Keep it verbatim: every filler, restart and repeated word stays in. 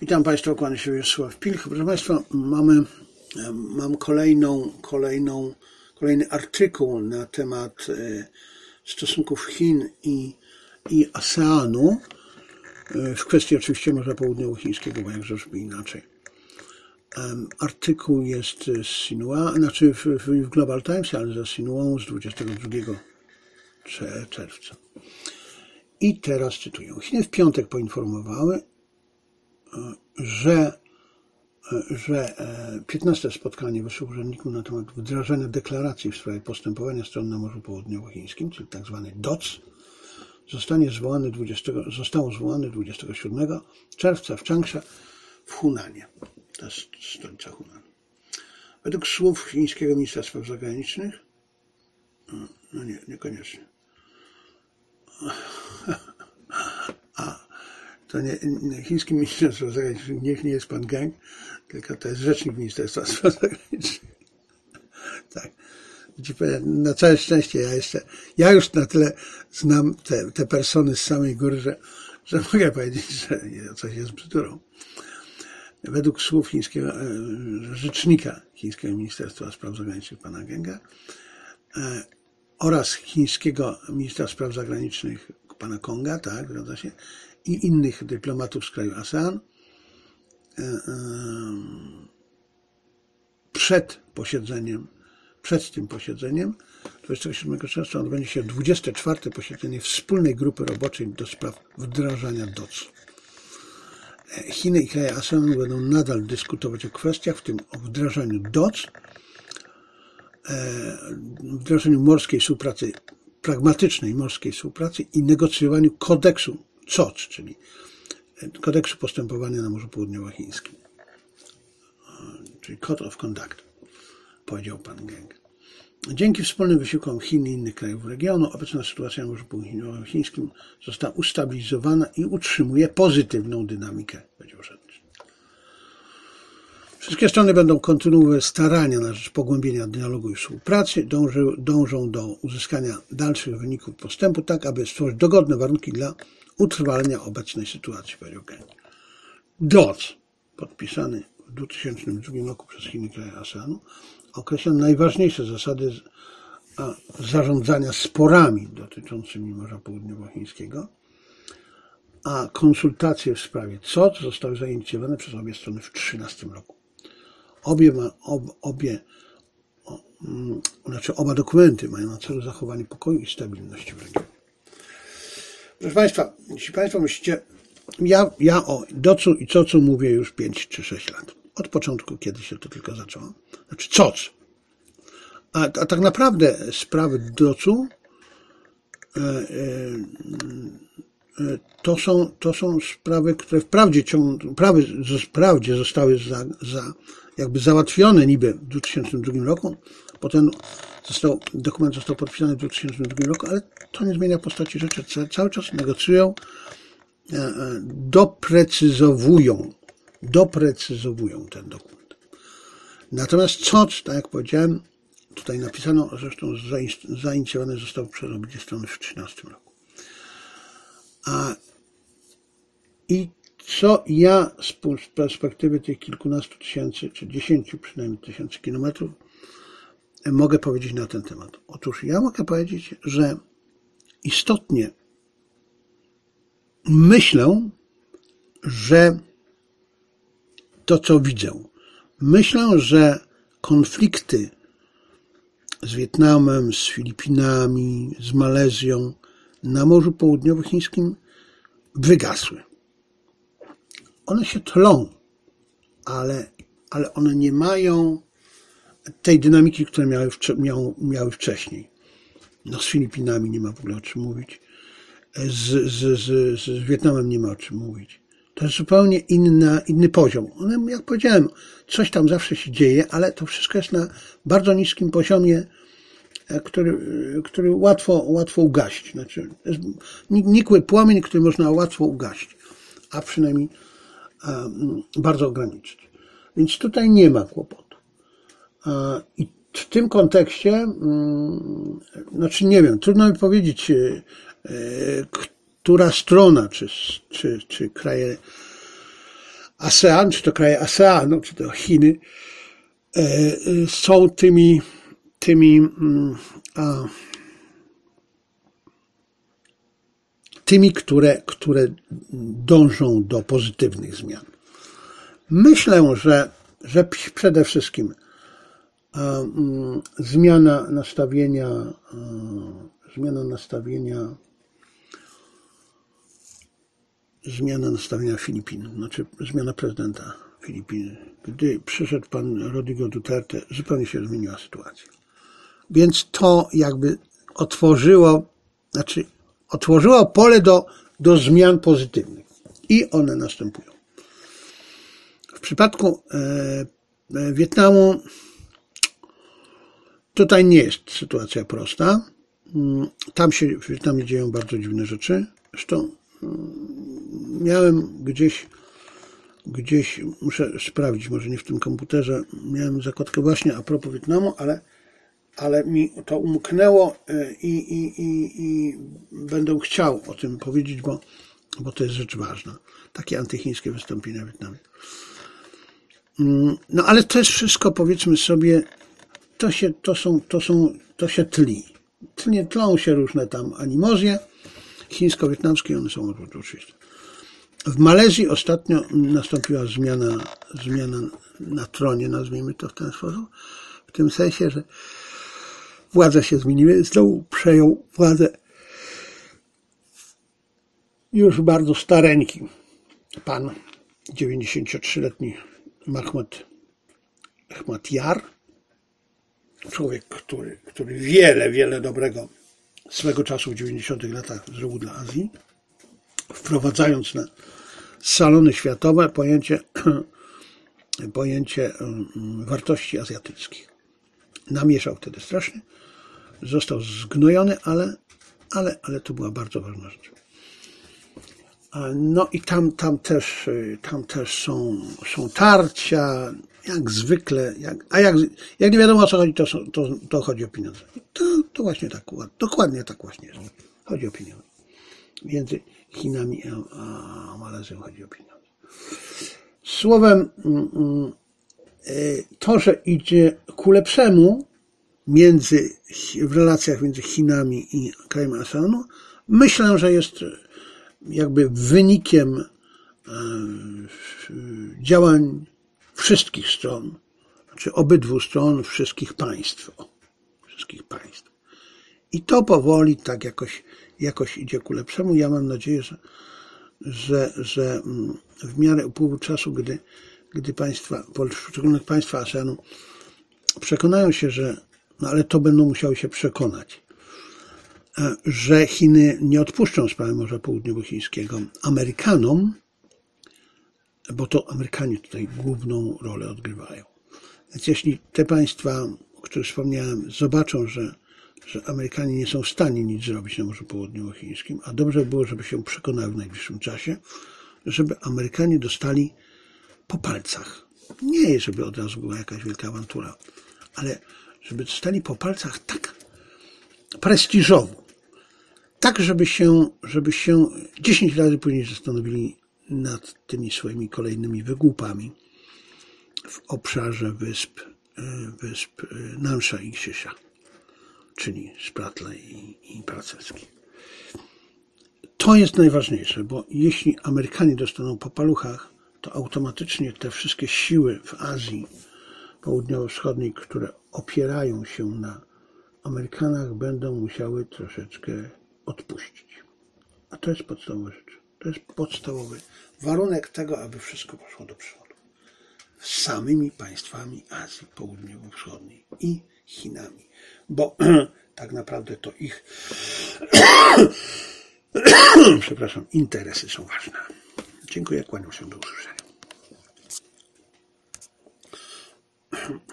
Witam Państwa, kłaniam się Wiesław Pilch. Proszę Państwa, mamy, mam kolejną, kolejną, kolejny artykuł na temat stosunków Chin i, i ASEANu w kwestii oczywiście Morza Południowochińskiego, bo jakże by inaczej. Artykuł jest z Sinua, znaczy w, w Global Times, ale ze Sinuą z dwudziestego drugiego czerwca. I teraz cytuję. Chiny w piątek poinformowały, że, że piętnaste spotkanie wyższych urzędników na temat wdrażania deklaracji w sprawie postępowania stron na Morzu Południowochińskim, czyli tzw. D O C, zostanie zwołany dwudziestego, zostało zwołane dwudziestego siódmego czerwca w Changsha w Hunanie. To jest stolica Hunanu. Według słów chińskiego ministra spraw zagranicznych, no nie, niekoniecznie. A to nie, nie chiński minister spraw zagranicznych niech nie jest pan Geng, tylko to jest rzecznik Ministerstwa Spraw Zagranicznych. Tak. Na całe szczęście ja jeszcze, ja już na tyle znam te, te persony z samej góry, że, że mogę powiedzieć, że coś jest bzdurą. Według słów chińskiego rzecznika chińskiego Ministerstwa Spraw Zagranicznych pana Genga oraz chińskiego ministra spraw zagranicznych pana Konga, tak, zgadza się, i innych dyplomatów z kraju ASEAN przed posiedzeniem, przed tym posiedzeniem dwudziestego siódmego czerwca odbędzie się dwudzieste czwarte posiedzenie wspólnej grupy roboczej do spraw wdrażania D O C. Chiny i kraje ASEAN będą nadal dyskutować o kwestiach, w tym o wdrażaniu D O C, wdrażaniu morskiej współpracy, pragmatycznej morskiej współpracy i negocjowaniu kodeksu C O C, czyli kodeksu postępowania na Morzu Południowochińskim, czyli Code of Conduct, powiedział pan Geng. Dzięki wspólnym wysiłkom Chin i innych krajów regionu obecna sytuacja na Morzu Południowochińskim została ustabilizowana i utrzymuje pozytywną dynamikę, powiedział rzecznik. Wszystkie strony będą kontynuować starania na rzecz pogłębienia dialogu i współpracy, dąży, dążą do uzyskania dalszych wyników postępu, tak aby stworzyć dogodne warunki dla utrwalenia obecnej sytuacji, powiedział Geng. D O C, podpisany w dwa tysiące drugim roku przez Chiny i kraje ASEANu, określa najważniejsze zasady zarządzania sporami dotyczącymi Morza Południowochińskiego, a konsultacje w sprawie C O C zostały zainicjowane przez obie strony w dwa tysiące trzynastym roku. Obie, ma, ob, obie o, um, znaczy oba dokumenty mają na celu zachowanie pokoju i stabilności w regionie. Proszę Państwa, jeśli Państwo myślicie, ja, ja o D O C-u i C O C-u mówię już pięć czy sześć lat. Od początku, kiedy się to tylko zaczęło. Znaczy C O C. A, a tak naprawdę sprawy D O C-u e, e, to, są, to są sprawy, które wprawdzie, ciąg, prawy, wprawdzie zostały za, za, jakby załatwione niby w dwa tysiące drugim roku. Potem został, dokument został podpisany w dwa tysiące drugim roku, ale to nie zmienia postaci rzeczy. Cały czas negocjują, e, e, doprecyzowują doprecyzowują ten dokument. Natomiast C O C, tak jak powiedziałem, tutaj napisano, zresztą zainicjowany został przez obie strony w dwa tysiące trzynastym roku. A i co ja z perspektywy tych kilkunastu tysięcy, czy dziesięciu przynajmniej tysięcy kilometrów mogę powiedzieć na ten temat? Otóż ja mogę powiedzieć, że istotnie myślę, że to, co widzę. Myślę, że konflikty z Wietnamem, z Filipinami, z Malezją na Morzu Południowochińskim wygasły. One się tlą, ale, ale one nie mają tej dynamiki, które miały, miały, miały wcześniej. No z Filipinami nie ma w ogóle o czym mówić. Z, z, z, z Wietnamem nie ma o czym mówić. To jest zupełnie inna, inny poziom. One, jak powiedziałem, coś tam zawsze się dzieje, ale to wszystko jest na bardzo niskim poziomie, który, który łatwo, łatwo ugasić. Znaczy, jest nikły płomień, który można łatwo ugasić, a przynajmniej um, bardzo ograniczyć. Więc tutaj nie ma kłopotu. Uh, I w tym kontekście, um, znaczy nie wiem, trudno mi powiedzieć, yy, która strona, czy, czy, czy kraje ASEAN, czy to kraje ASEANu, czy to Chiny, są tymi, tymi, a, tymi, które, które dążą do pozytywnych zmian. Myślę, że, że przede wszystkim a, um, zmiana nastawienia, a, zmiana nastawienia, zmiana nastawienia Filipin, znaczy zmiana prezydenta Filipin. Gdy przyszedł pan Rodrigo Duterte, zupełnie się zmieniła sytuacja. Więc to jakby otworzyło, znaczy otworzyło pole do, do zmian pozytywnych i one następują. W przypadku e, Wietnamu tutaj nie jest sytuacja prosta. Tam się w Wietnamie dzieją bardzo dziwne rzeczy. Zresztą miałem gdzieś, gdzieś, muszę sprawdzić, może nie w tym komputerze, miałem zakładkę właśnie a propos Wietnamu, ale, ale mi to umknęło i, i, i, i będę chciał o tym powiedzieć, bo, bo to jest rzecz ważna. Takie antychińskie wystąpienia w Wietnamie. No ale to jest wszystko, powiedzmy sobie, to się, to są, to są, to się tli. Tli, tlą się różne tam animozje chińsko-wietnamskie, one są oczywiste. W Malezji ostatnio nastąpiła zmiana, zmiana na tronie, nazwijmy to w ten sposób, w tym sensie, że władze się zmieniły, znowu przejął władzę już bardzo stareńki pan, dziewięćdziesięciotrzyletni Mahmud Ahmadiyar, człowiek, który, który wiele, wiele dobrego swego czasu w dziewięćdziesiątych latach zrobił dla Azji, wprowadzając na salony światowe pojęcie, pojęcie wartości azjatyckich. Namieszał wtedy strasznie, został zgnojony, ale, ale, ale to była bardzo ważna rzecz. No i tam, tam też, tam też są, są tarcia, jak zwykle, jak, a jak, jak nie wiadomo o co chodzi, to, to, to chodzi o pieniądze. To, to właśnie tak, dokładnie tak właśnie jest. Chodzi o pieniądze. Między Chinami a, a Malezją chodzi o pieniądze. Słowem, to, że idzie ku lepszemu między, w relacjach między Chinami i krajami ASEANu, myślę, że jest jakby wynikiem działań wszystkich stron, znaczy obydwu stron, wszystkich państw. Wszystkich państw. I to powoli tak jakoś, jakoś idzie ku lepszemu. Ja mam nadzieję, że, że, że w miarę upływu czasu, gdy, gdy państwa, poszczególnych państwa ASEANu przekonają się, że, no ale to będą musiały się przekonać, że Chiny nie odpuszczą sprawy Morza Południowochińskiego Amerykanom, bo to Amerykanie tutaj główną rolę odgrywają. Więc jeśli te państwa, o których wspomniałem, zobaczą, że, że Amerykanie nie są w stanie nic zrobić na Morzu Południowochińskim, a dobrze by było, żeby się przekonały w najbliższym czasie, żeby Amerykanie dostali po palcach. Nie, żeby od razu była jakaś wielka awantura, ale żeby dostali po palcach tak prestiżowo, tak, żeby się, żeby się dziesięć razy później zastanowili nad tymi swoimi kolejnymi wygłupami w obszarze wysp, wysp Nansha i Krzysza, czyli Spratly i, i Pracelski. To jest najważniejsze, bo jeśli Amerykanie dostaną po paluchach, to automatycznie te wszystkie siły w Azji Południowo-Wschodniej, które opierają się na Amerykanach, będą musiały troszeczkę odpuścić. A to jest podstawowa rzecz. To jest podstawowy warunek tego, aby wszystko poszło do przodu. Z samymi państwami Azji Południowo-Wschodniej i Chinami. Bo tak naprawdę to ich przepraszam, interesy są ważne. Dziękuję, kłaniam się, do usłyszenia.